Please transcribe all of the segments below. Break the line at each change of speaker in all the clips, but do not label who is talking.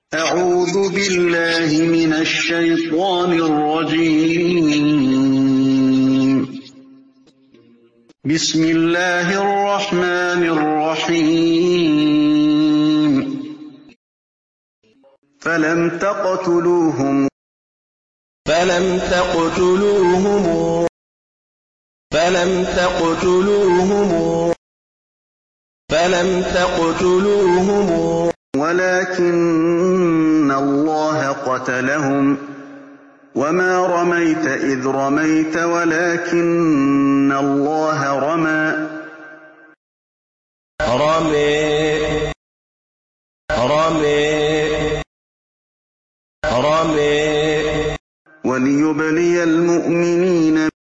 أعوذ بالله من الشيطان الرجيم. بسم الله الرحمن الرحيم. فلم تقتلوهم ولكن الله قتلهم وما رميت إذ رميت ولكن الله رمى وليبلي المؤمنين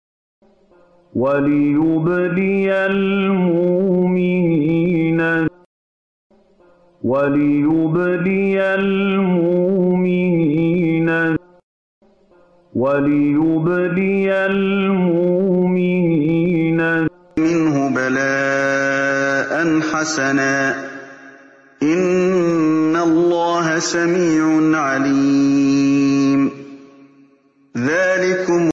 منه بلاء حسنا إن الله سميع عليم. ذلكم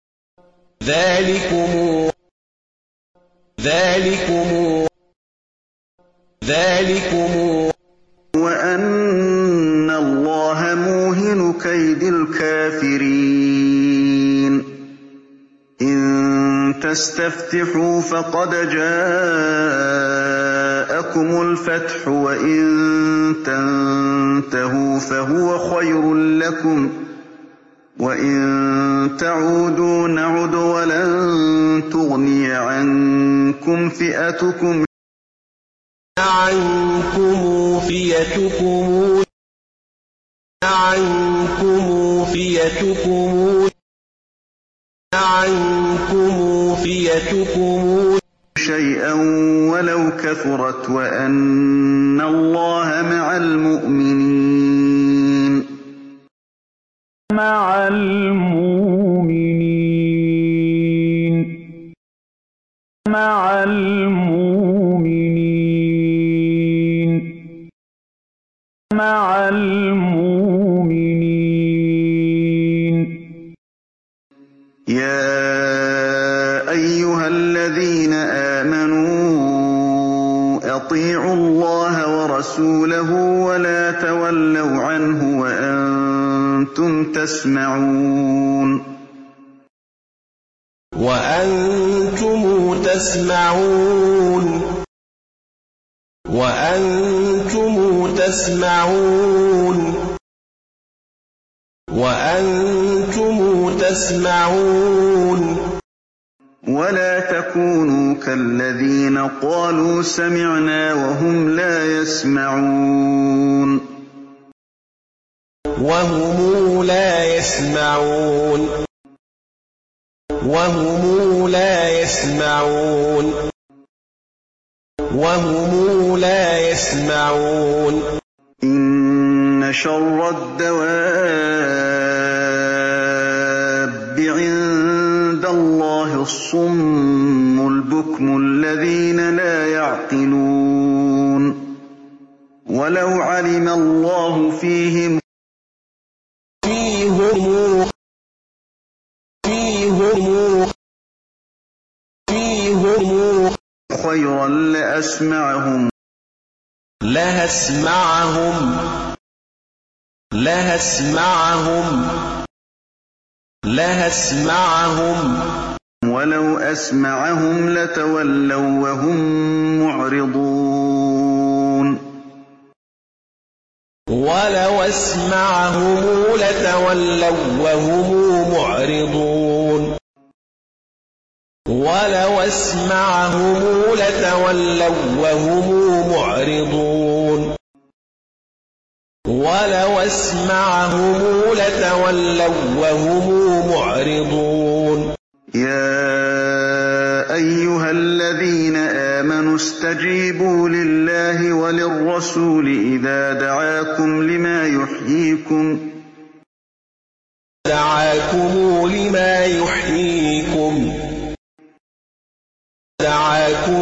وأن الله موهن كيد الكافرين. إن تستفتحوا فقد جاءكم الفتح وإن تنتهوا فهو خير لكم وإن تعودوا نعد ولن تغني عنكم فئتكم شيئا ولو كثرت وأن الله مع المؤمنين. يا أيها الذين آمنوا أطيعوا الله ورسوله ولا تولوا عنه وأنتم تسمعون. ولا تكونوا كالذين قالوا سمعنا وهم لا يسمعون. إن شر الدواب عند الله الصم البكم الذين لا يعقلون. ولو علم الله فيهم خيرا لأسمعهم ولو أسمعهم لتولوا وهم معرضون. يا أيها الذين آمنوا استجيبوا لله وللرسول إذا دعاكم لما يحييكم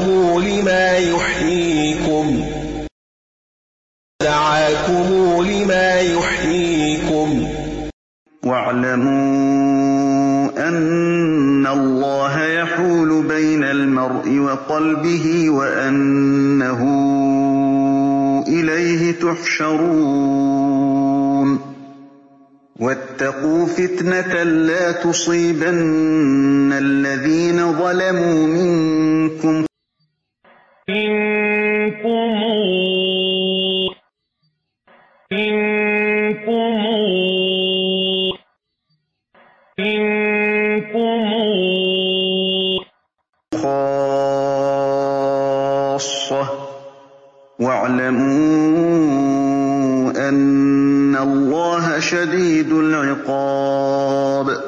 دعاكم لما لما يحييكم
واعلموا أن الله يحول بين المرء وقلبه وأنه إليه تحشرون واتقوا فتنة لا تصيبن الذين ظلموا منكم خاصة واعلموا أن الله شديد العقاب